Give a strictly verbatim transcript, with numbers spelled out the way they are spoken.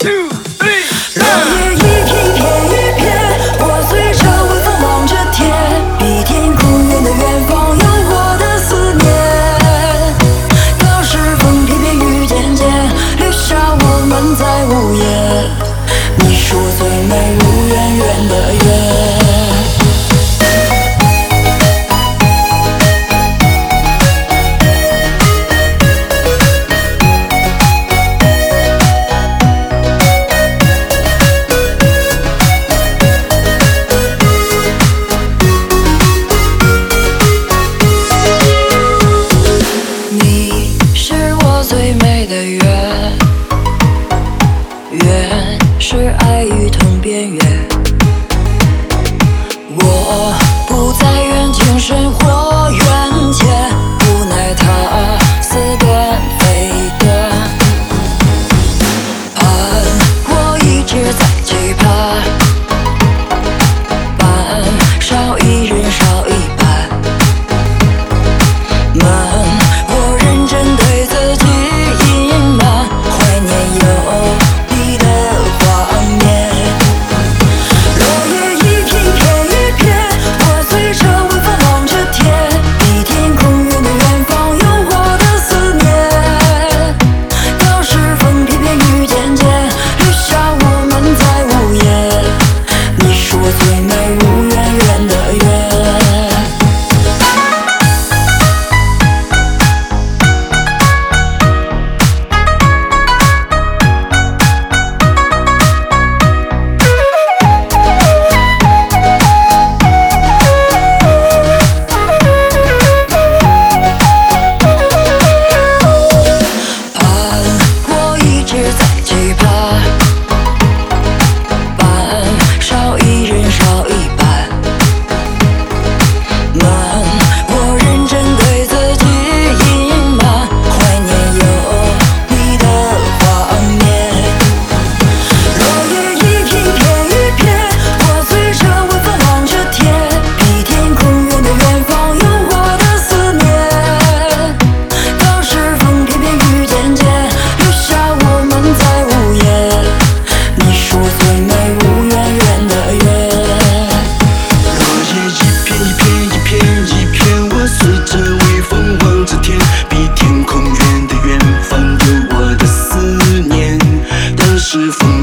two, three, 落叶一片一片一片，我随着微风望着天，比天空远的远方有我的思念。当时风偏偏雨渐渐，留下我们在午夜。你是我最美如远远的月。你是我最美的月，月是爱与痛边缘。我不在远近生活远前，无奈它似断非断。盼我一直在期盼，半少一人少一半。慢，我认真对自己隐瞒，怀念有你的画面。落叶一片一片一片，我随着微风望着天，比天空远的远方有我的思念。当时风偏偏雨渐渐，留下我们在午夜。你是我最美如远远的月。盼我一直在期盼，半少一人少一半。慢，我认真对自己隐瞒，怀念有你的画面。落叶一片片一片，我随着微风望着天，比天空远的远方有我的思念。当时风偏偏雨渐渐，留下我们在午夜。你是我最美如远远的月。 落叶一片一片一片一片，我随着微风望着天，比天空远的远方有我的思念。当时风